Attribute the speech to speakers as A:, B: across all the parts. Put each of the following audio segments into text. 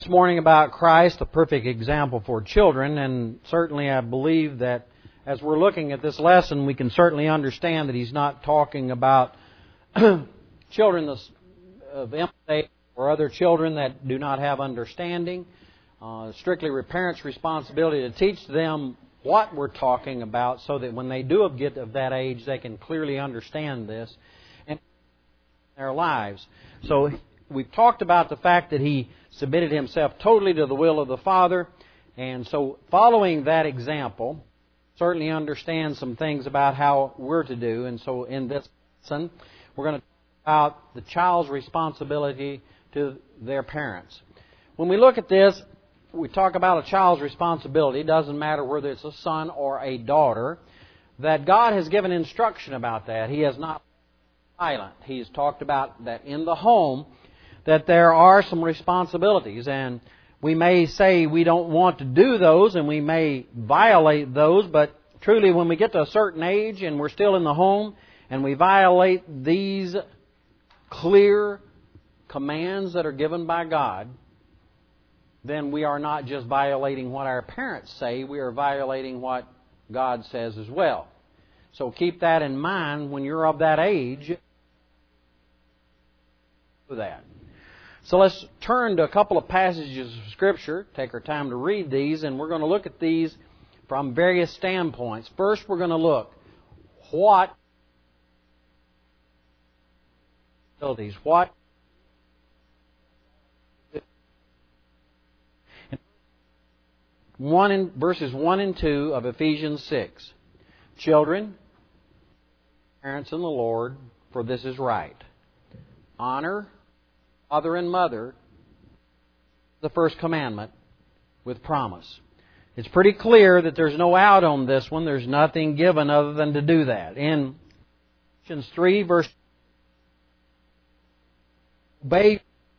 A: This morning about Christ, the perfect example for children, and certainly I believe that as we're looking at this lesson, we can certainly understand that he's not talking about children of infant or other children that do not have understanding. Strictly parents' responsibility to teach them what we're talking about so that when they do get of that age, they can clearly understand this in their lives. So we've talked about the fact that he submitted himself totally to the will of the Father, and so following that example, certainly understand some things about how we're to do. And so in this lesson, we're going to talk about the child's responsibility to their parents. When we look at this, we talk about a child's responsibility. It doesn't matter whether it's a son or a daughter, that God has given instruction about that. He has not been silent. He's talked about that in the home, that there are some responsibilities, and we may say we don't want to do those, and we may violate those, but truly when we get to a certain age and we're still in the home and we violate these clear commands that are given by God, then we are not just violating what our parents say, we are violating what God says as well. So keep that in mind when you're of that age. That. So let's turn to a couple of passages of Scripture, take our time to read these, and we're going to look at these from various standpoints. First, we're going to look what verses 1 and 2 of Ephesians 6. Children, parents in the Lord, for this is right. Honor father and mother, the first commandment, with promise. It's pretty clear that there's no out on this one. There's nothing given other than to do that. In Ephesians 3, verse obey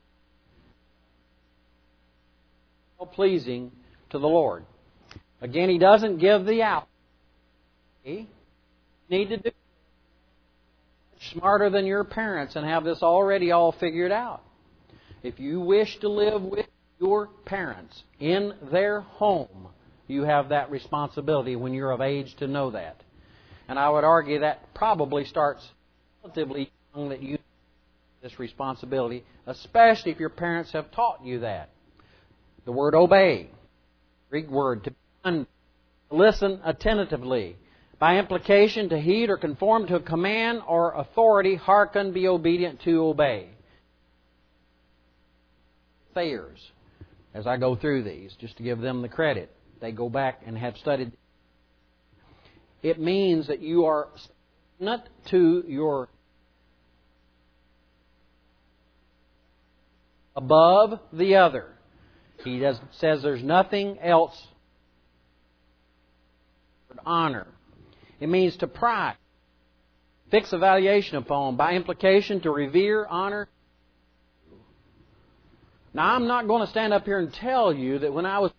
A: pleasing to the Lord. Again, he doesn't give the out. You need to do smarter than your parents and have this already all figured out. If you wish to live with your parents in their home, you have that responsibility when you're of age to know that. And I would argue that probably starts relatively young that you have this responsibility, especially if your parents have taught you that. The word obey, Greek word, to listen attentively. By implication, to heed or conform to a command or authority, hearken, be obedient to, obey. Thayers, as I go through these, just to give them the credit. They go back and have studied. It means that you are not to your above the other. He says there's nothing else. Honor. It means to pride. Fix evaluation upon. By implication, to revere, honor. Now, I'm not going to stand up here and tell you that when I was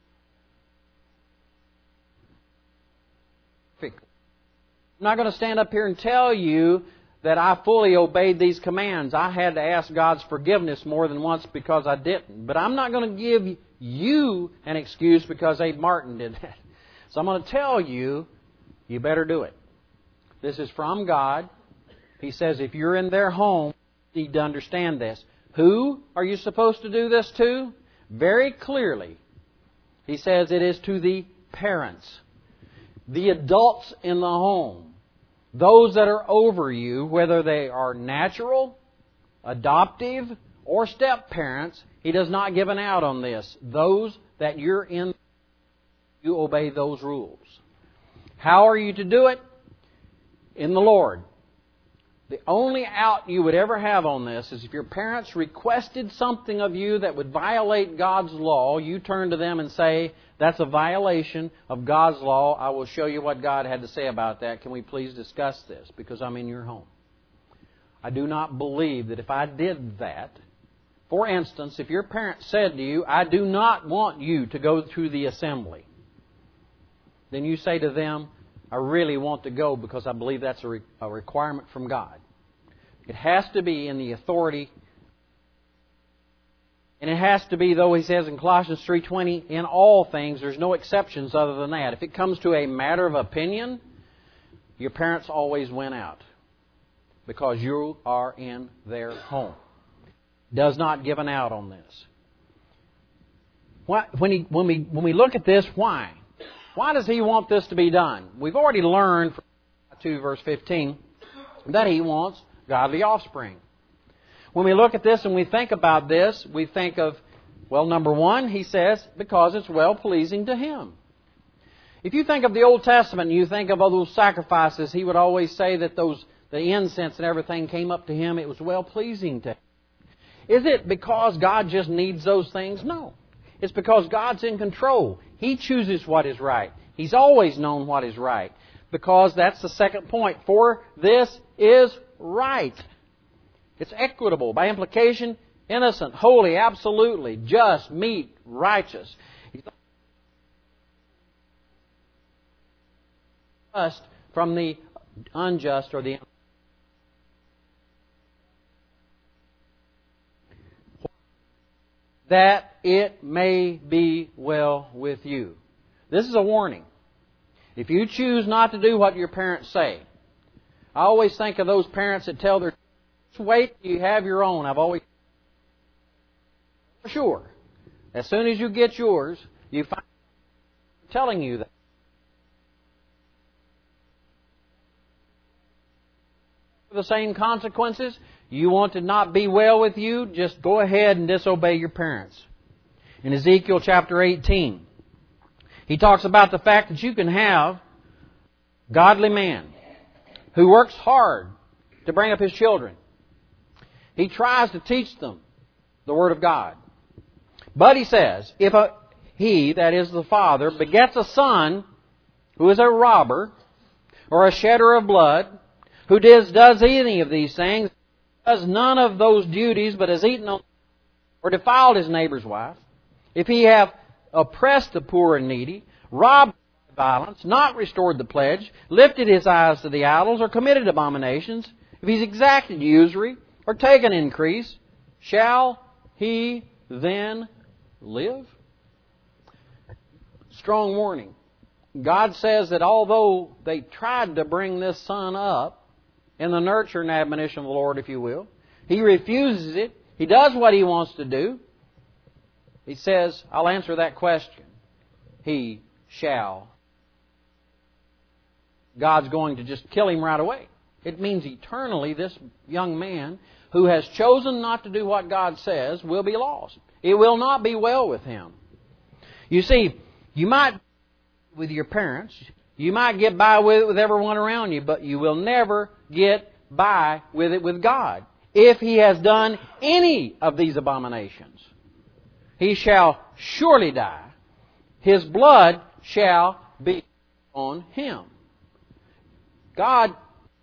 A: I'm not going to stand up here and tell you that I fully obeyed these commands. I had to ask God's forgiveness more than once because I didn't. But I'm not going to give you an excuse because Abe Martin did that. So I'm going to tell you, you better do it. This is from God. He says if you're in their home, you need to understand this. Who are you supposed to do this to? Very clearly, he says it is to the parents, the adults in the home, those that are over you, whether they are natural, adoptive, or step parents. He does not give an out on this. Those that you're in, you obey those rules. How are you to do it? In the Lord. The only out you would ever have on this is if your parents requested something of you that would violate God's law, you turn to them and say, that's a violation of God's law. I will show you what God had to say about that. Can we please discuss this? Because I'm in your home. I do not believe that if I did that, for instance, if your parents said to you, I do not want you to go through the assembly, then you say to them, I really want to go because I believe that's a requirement from God. It has to be in the authority And it has to be, though he says in Colossians 3:20, in all things, there's no exceptions other than that. If it comes to a matter of opinion, your parents always win out because you are in their home. Does not give an out on this. When we look at this, why? Why does he want this to be done? We've already learned from 2 verse 15 that he wants godly offspring. When we look at this and we think about this, we think of, well, number one, he says, because it's well-pleasing to him. If you think of the Old Testament and you think of all those sacrifices, he would always say that the incense and everything came up to him. It was well-pleasing to him. Is it because God just needs those things? No. It's because God's in control. He chooses what is right. He's always known what is right. Because that's the second point. For this is right. It's equitable. By implication, innocent, holy, absolutely, just, meet, righteous. Just from the unjust or the that it may be well with you. This is a warning. If you choose not to do what your parents say, I always think of those parents that tell their children, wait till you have your own. I've always for sure. As soon as you get yours, you find telling you that. The same consequences. You want to not be well with you, just go ahead and disobey your parents. In Ezekiel chapter 18, he talks about the fact that you can have a godly man who works hard to bring up his children. He tries to teach them the Word of God. But he says, if he, that is the father, begets a son who is a robber or a shedder of blood, who does any of these things, does none of those duties, but has eaten on or defiled his neighbor's wife, if he have oppressed the poor and needy, robbed with violence, not restored the pledge, lifted his eyes to the idols, or committed abominations, if he's exacted usury, or taken increase, shall he then live? Strong warning. God says that although they tried to bring this son up in the nurture and admonition of the Lord, if you will, he refuses it. He does what he wants to do. He says, I'll answer that question. He shall. God's going to just kill him right away. It means eternally this young man who has chosen not to do what God says will be lost. It will not be well with him. You see, you might with your parents, you might get by with it with everyone around you, but you will never get by with it with God. If he has done any of these abominations, he shall surely die. His blood shall be on him. God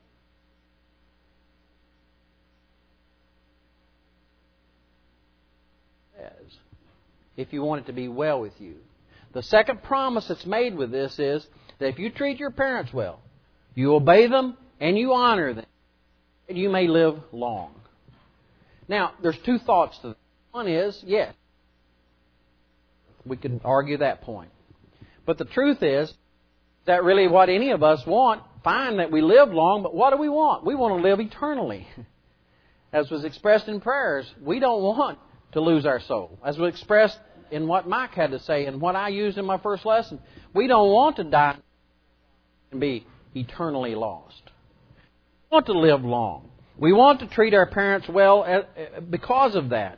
A: says, if you want it to be well with you. The second promise that's made with this is that if you treat your parents well, you obey them and you honor them, you may live long. Now, there's two thoughts to that. One is, yes, we could argue that point. But the truth is that really what any of us want, fine that we live long, but what do we want? We want to live eternally. As was expressed in prayers, we don't want to lose our soul. As was expressed in what Mike had to say and what I used in my first lesson, we don't want to die and be eternally lost. We want to live long. We want to treat our parents well because of that.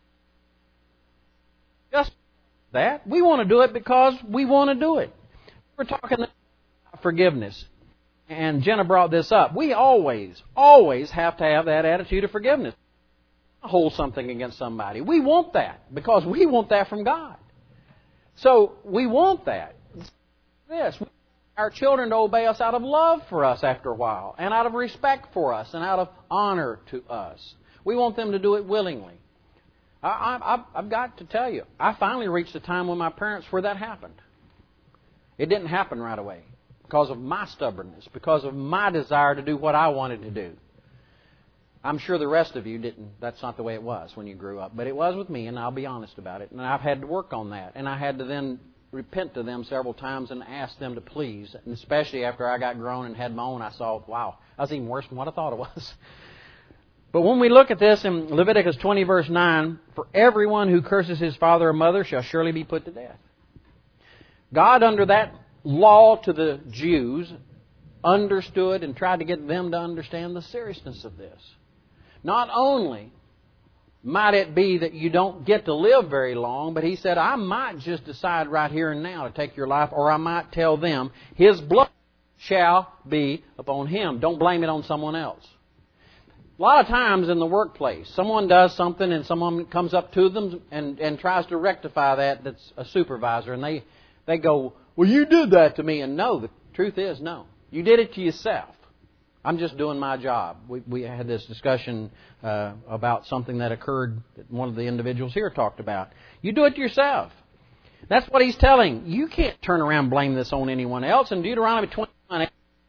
A: Just that. We want to do it because we want to do it. We're talking about forgiveness. And Jenna brought this up. We always have to have that attitude of forgiveness. Hold something against somebody. We want that because we want that from God. So we want that. This. Our children to obey us out of love for us after a while, and out of respect for us, and out of honor to us. We want them to do it willingly. I've got to tell you, I finally reached a time with my parents where that happened. It didn't happen right away because of my stubbornness, because of my desire to do what I wanted to do. I'm sure the rest of you didn't. That's not the way it was when you grew up. But it was with me, and I'll be honest about it. And I've had to work on that. And I had to then repent to them several times and ask them to please. And especially after I got grown and had my own, I saw, wow, I was even worse than what I thought it was. But when we look at this in Leviticus 20, verse 9, for everyone who curses his father or mother shall surely be put to death. God, under that law to the Jews, understood and tried to get them to understand the seriousness of this. Not only might it be that you don't get to live very long, but He said, I might just decide right here and now to take your life, or I might tell them, His blood shall be upon him. Don't blame it on someone else. A lot of times in the workplace, someone does something and someone comes up to them and tries to rectify that. That's a supervisor, and they go, well, you did that to me. And no, the truth is no. You did it to yourself. I'm just doing my job. We had this discussion about something that occurred that one of the individuals here talked about. You do it to yourself. That's what He's telling. You can't turn around and blame this on anyone else. In Deuteronomy 21,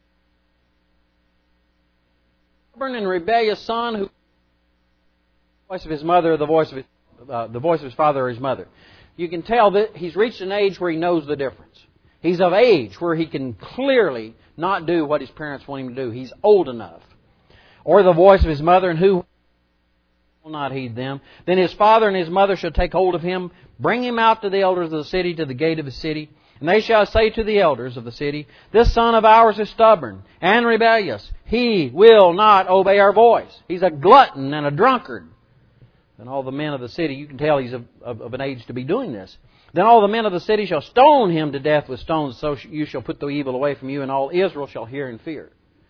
A: stubborn and rebellious son who the voice of his mother, the voice of his father or his mother. You can tell that he's reached an age where he knows the difference. He's of age where he can clearly not do what his parents want him to do. He's old enough. Or the voice of his mother, and who will not heed them. Then his father and his mother shall take hold of him, bring him out to the elders of the city, to the gate of the city. And they shall say to the elders of the city, this son of ours is stubborn and rebellious. He will not obey our voice. He's a glutton and a drunkard. And all the men of the city, you can tell he's of an age to be doing this. Then all the men of the city shall stone him to death with stones, so you shall put the evil away from you, and all Israel shall hear and fear.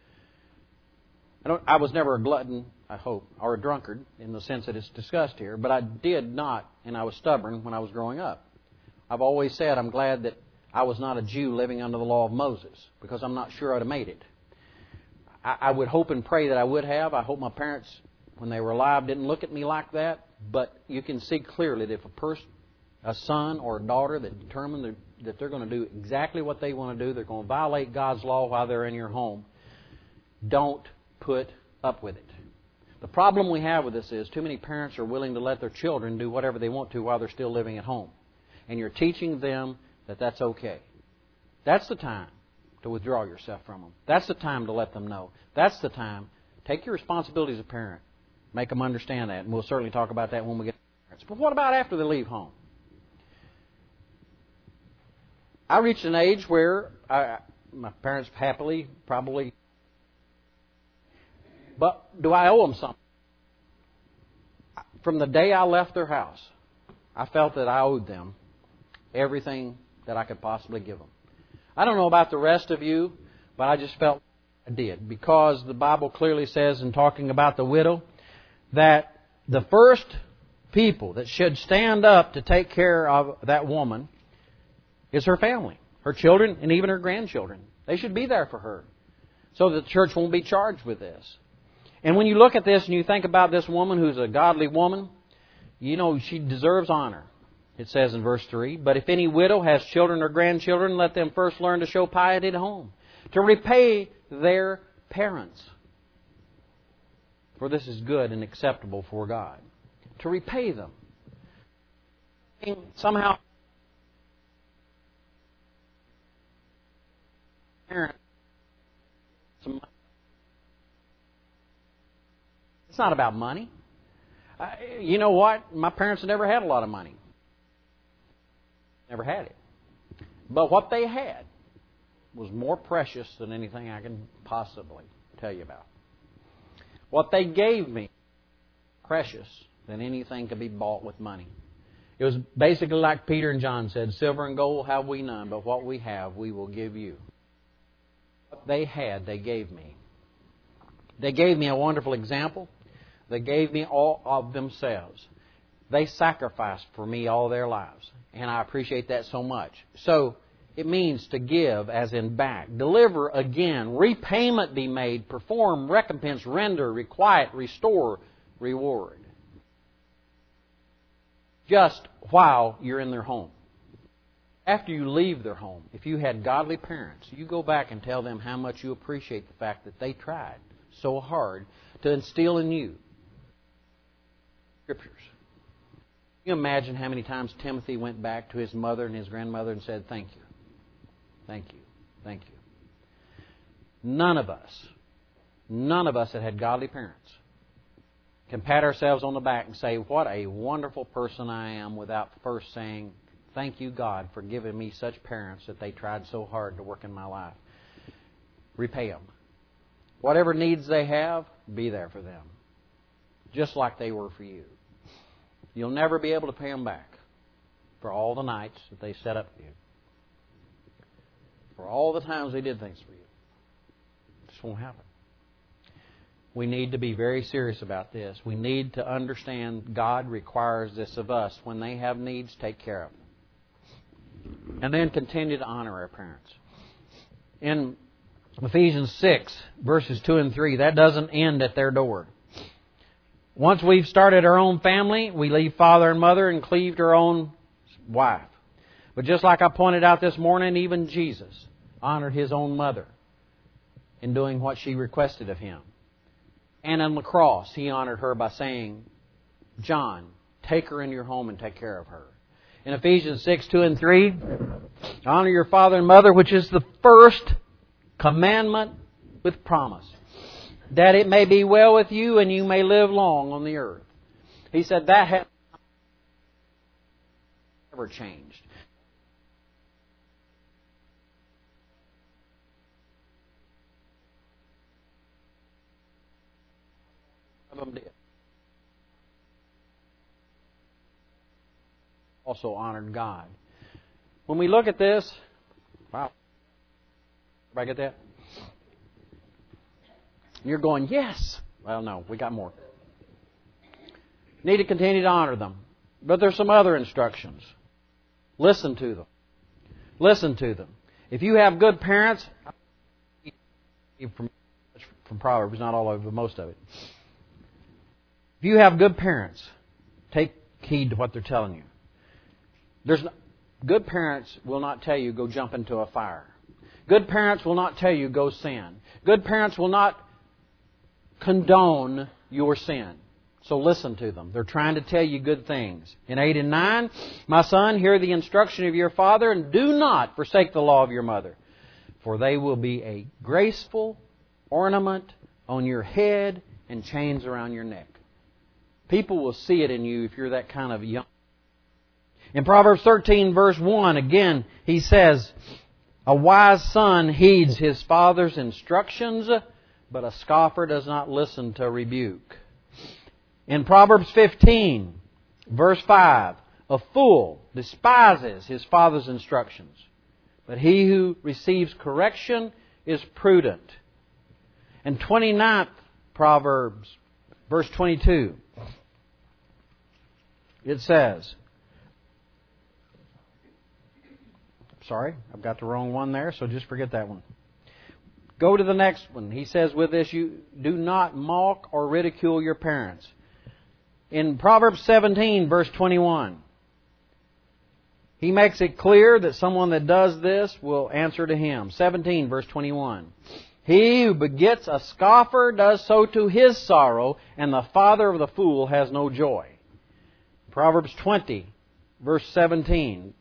A: I was never a glutton, I hope, or a drunkard in the sense that it's discussed here, but I did not, and I was stubborn when I was growing up. I've always said I'm glad that I was not a Jew living under the law of Moses, because I'm not sure I'd have made it. I would hope and pray that I would have. I hope my parents, when they were alive, didn't look at me like that, but you can see clearly that if a son or a daughter that determine that they're going to do exactly what they want to do, they're going to violate God's law while they're in your home, don't put up with it. The problem we have with this is too many parents are willing to let their children do whatever they want to while they're still living at home. And you're teaching them that that's okay. That's the time to withdraw yourself from them. That's the time to let them know. That's the time. Take your responsibility as a parent. Make them understand that. And we'll certainly talk about that when we get to parents. But what about after they leave home? I reached an age where my parents happily probably... But do I owe them something? From the day I left their house, I felt that I owed them everything that I could possibly give them. I don't know about the rest of you, but I just felt I did. Because the Bible clearly says, in talking about the widow, that the first people that should stand up to take care of that woman is her family, her children, and even her grandchildren. They should be there for her so that the church won't be charged with this. And when you look at this and you think about this woman who's a godly woman, you know she deserves honor. It says in verse 3, but if any widow has children or grandchildren, let them first learn to show piety at home, to repay their parents. For this is good and acceptable for God. To repay them. Somehow, it's not about money. You know what? My parents never had a lot of money. Never had it. But what they had was more precious than anything I can possibly tell you about. What they gave me, precious than anything could be bought with money. It was basically like Peter and John said, silver and gold have we none, but what we have we will give you. What they had, they gave me. They gave me a wonderful example. They gave me all of themselves. They sacrificed for me all their lives. And I appreciate that so much. So, it means to give as in back. Deliver again. Repayment be made. Perform, recompense, render, requite, restore, reward. Just while you're in their home. After you leave their home, if you had godly parents, you go back and tell them how much you appreciate the fact that they tried so hard to instill in you Scriptures. Can you imagine how many times Timothy went back to his mother and his grandmother and said, "Thank you, thank you, thank you"? None of us that had godly parents can pat ourselves on the back and say, "What a wonderful person I am," without first saying, "Thank you, God, for giving me such parents that they tried so hard to work in my life." Repay them. Whatever needs they have, be there for them. Just like they were for you. You'll never be able to pay them back for all the nights that they set up for you. For all the times they did things for you. It just won't happen. We need to be very serious about this. We need to understand God requires this of us. When they have needs, take care of them. And then continue to honor our parents. In Ephesians 6, verses 2 and 3, that doesn't end at their door. Once we've started our own family, we leave father and mother and cleave to our own wife. But just like I pointed out this morning, even Jesus honored His own mother in doing what she requested of Him. And on the cross, He honored her by saying, "John, take her into your home and take care of her." In Ephesians 6, 2 and 3, honor your father and mother, which is the first commandment with promise, that it may be well with you and you may live long on the earth. He said that has never changed. Of them did. Also honored God. When we look at this, wow. Everybody get that? You're going, yes. Well, no, we got more. Need to continue to honor them. But there's some other instructions. Listen to them. Listen to them. If you have good parents, from Proverbs, not all of it, but most of it. If you have good parents, take heed to what they're telling you. Good parents will not tell you, go jump into a fire. Good parents will not tell you, go sin. Good parents will not condone your sin. So listen to them. They're trying to tell you good things. In 8 and 9, "My son, hear the instruction of your father, and do not forsake the law of your mother. For they will be a graceful ornament on your head and chains around your neck." People will see it in you if you're that kind of young. In Proverbs 13, verse 1, again, he says, "A wise son heeds his father's instructions, but a scoffer does not listen to rebuke." In Proverbs 15, verse 5, "A fool despises his father's instructions, but he who receives correction is prudent." And 29th Proverbs, verse 22, it says, sorry, I've got the wrong one there, so just forget that one. Go to the next one. He says, "With this you do not mock or ridicule your parents." In Proverbs 17, verse 21, he makes it clear that someone that does this will answer to him. 17, verse 21. "He who begets a scoffer does so to his sorrow, and the father of the fool has no joy." Proverbs 20, verse 17.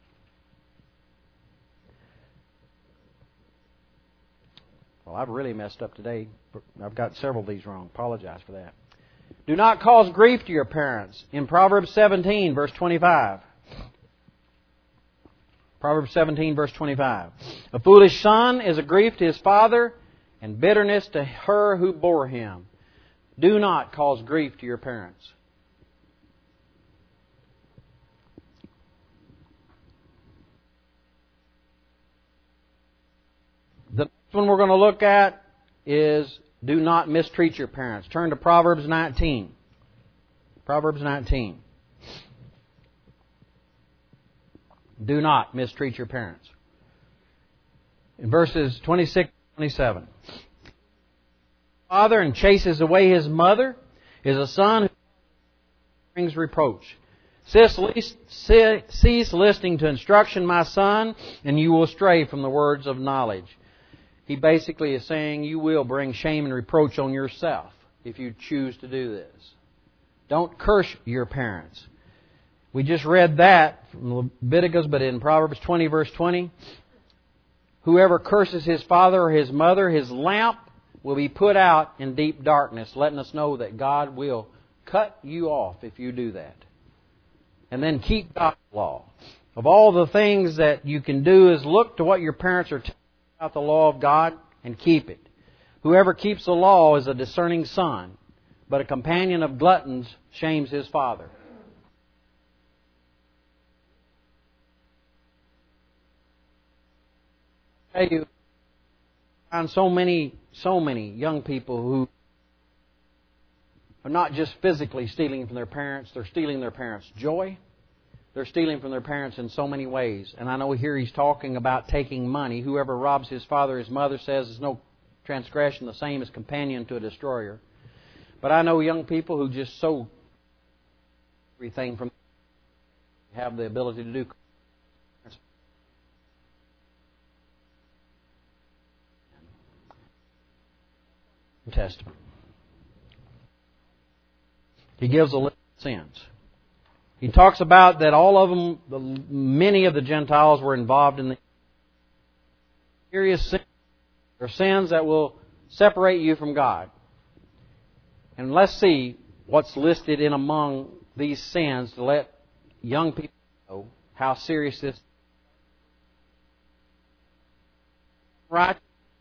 A: Well, I've really messed up today. I've got several of these wrong. Apologize for that. "Do not cause grief to your parents." In Proverbs 17, verse 25. Proverbs 17, verse 25. "A foolish son is a grief to his father, and bitterness to her who bore him." Do not cause grief to your parents. The next one we're going to look at is do not mistreat your parents. Turn to Proverbs 19. Proverbs 19. Do not mistreat your parents. In verses 26 and 27. "Father and chases away his mother is a son who brings reproach. Cease listening to instruction, my son, and you will stray from the words of knowledge." He basically is saying you will bring shame and reproach on yourself if you choose to do this. Don't curse your parents. We just read that from Leviticus, but in Proverbs 20, verse 20, whoever curses his father or his mother, his lamp will be put out in deep darkness, letting us know that God will cut you off if you do that. And then keep God's law. Of all the things that you can do is look to what your parents are telling you about the law of God and keep it. Whoever keeps the law is a discerning son, but a companion of gluttons shames his father. I tell you, I find so many young people who are not just physically stealing from their parents, they're stealing their parents' joy. They're stealing from their parents in so many ways. And I know here he's talking about taking money. Whoever robs his father or his mother says is no transgression the same as companion to a destroyer. But I know young people who just so everything from have the ability to do. Testament. He gives a list of sins. He talks about that all of them, many of the Gentiles were involved in the serious sins. They're sins that will separate you from God. And let's see what's listed in among these sins to let young people know how serious this is. Right?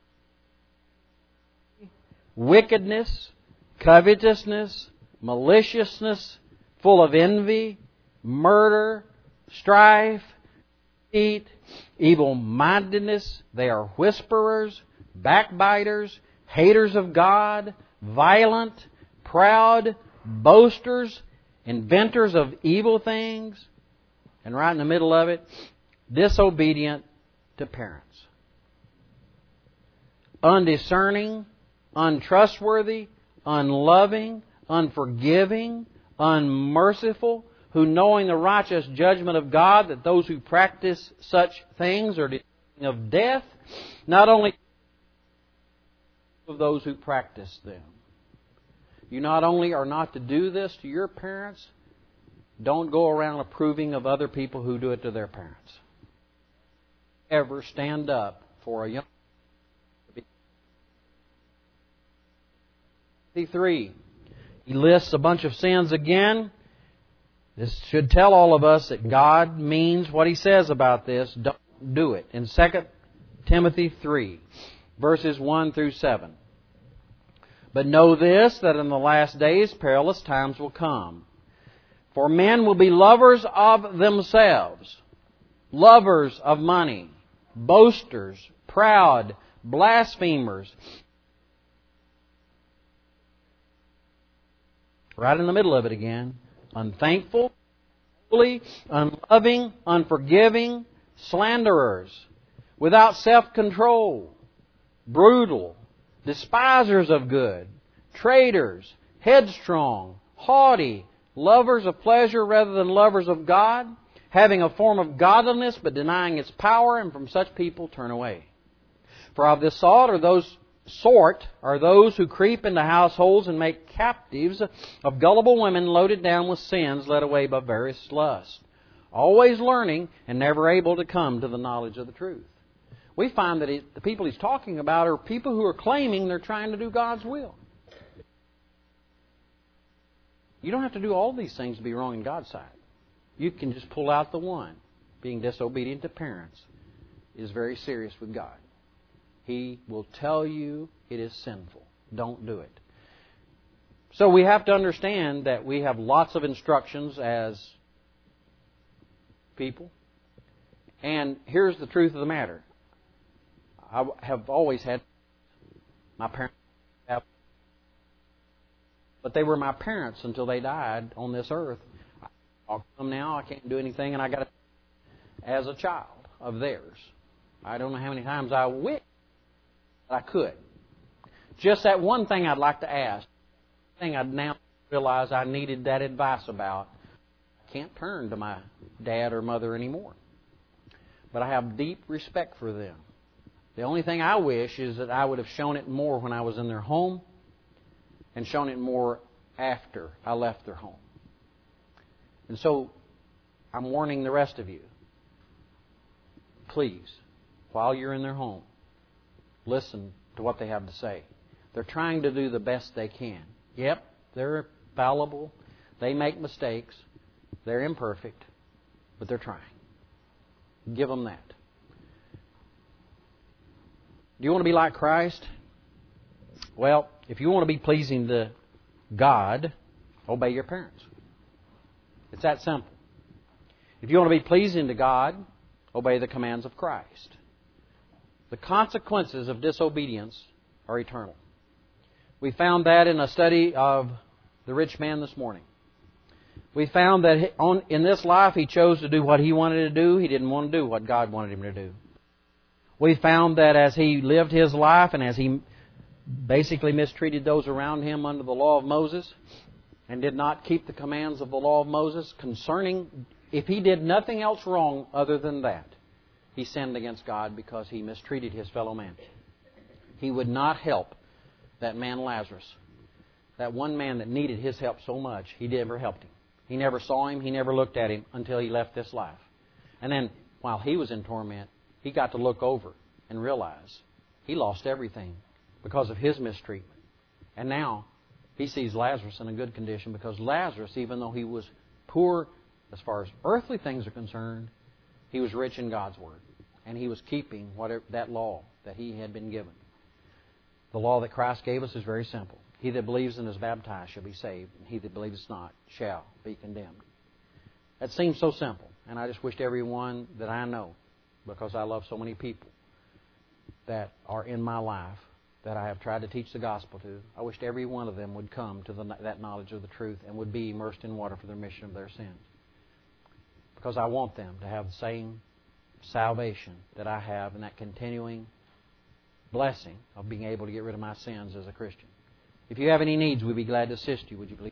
A: Wickedness, covetousness, maliciousness, full of envy, murder, strife, deceit, evil-mindedness. They are whisperers, backbiters, haters of God, violent, proud, boasters, inventors of evil things. And right in the middle of it, disobedient to parents. Undiscerning, untrustworthy, unloving, unforgiving, unmerciful, who knowing the righteous judgment of God, that those who practice such things are deserving of death, not only of those who practice them. You not only are not to do this to your parents, don't go around approving of other people who do it to their parents. Ever stand up for a young 3. He lists a bunch of sins again. This should tell all of us that God means what He says about this. Don't do it. In 2 Timothy 3, verses 1 through 7. But know this, that in the last days perilous times will come. For men will be lovers of themselves, lovers of money, boasters, proud, blasphemers. Right in the middle of it again. Unthankful, unholy, unloving, unforgiving, slanderers, without self-control, brutal, despisers of good, traitors, headstrong, haughty, lovers of pleasure rather than lovers of God, having a form of godliness but denying its power, and from such people turn away. For of this sort are those who creep into households and make captives of gullible women loaded down with sins led away by various lusts, always learning and never able to come to the knowledge of the truth. We find that the people he's talking about are people who are claiming they're trying to do God's will. You don't have to do all these things to be wrong in God's sight. You can just pull out the one. Being disobedient to parents is very serious with God. He will tell you it is sinful. Don't do it. So we have to understand that we have lots of instructions as people. And here's the truth of the matter. I have always had my parents, but they were my parents until they died on this earth. I talk to them now. I can't do anything, and I got to as a child of theirs. I don't know how many times I wish I could. Just that one thing I'd like to ask, thing I'd now realize I needed that advice about. I can't turn to my dad or mother anymore. But I have deep respect for them. The only thing I wish is that I would have shown it more when I was in their home and shown it more after I left their home. And so I'm warning the rest of you, please, while you're in their home, listen to what they have to say. They're trying to do the best they can. Yep, they're fallible. They make mistakes. They're imperfect, but they're trying. Give them that. Do you want to be like Christ? Well, if you want to be pleasing to God, obey your parents. It's that simple. If you want to be pleasing to God, obey the commands of Christ. The consequences of disobedience are eternal. We found that in a study of the rich man this morning. We found that in this life he chose to do what he wanted to do. He didn't want to do what God wanted him to do. We found that as he lived his life and as he basically mistreated those around him under the law of Moses and did not keep the commands of the law of Moses concerning, if he did nothing else wrong other than that, he sinned against God because he mistreated his fellow man. He would not help that man Lazarus. That one man that needed his help so much, he never helped him. He never saw him, he never looked at him until he left this life. And then, while he was in torment, he got to look over and realize he lost everything because of his mistreatment. And now, he sees Lazarus in a good condition because Lazarus, even though he was poor as far as earthly things are concerned, he was rich in God's Word. And he was keeping that law that he had been given. The law that Christ gave us is very simple. He that believes and is baptized shall be saved, and he that believes not shall be condemned. That seems so simple, and I just wished everyone that I know, because I love so many people that are in my life that I have tried to teach the gospel to, I wished every one of them would come to that knowledge of the truth and would be immersed in water for the remission of their sins. Because I want them to have the same salvation that I have and that continuing blessing of being able to get rid of my sins as a Christian. If you have any needs, we'd be glad to assist you. Would you please?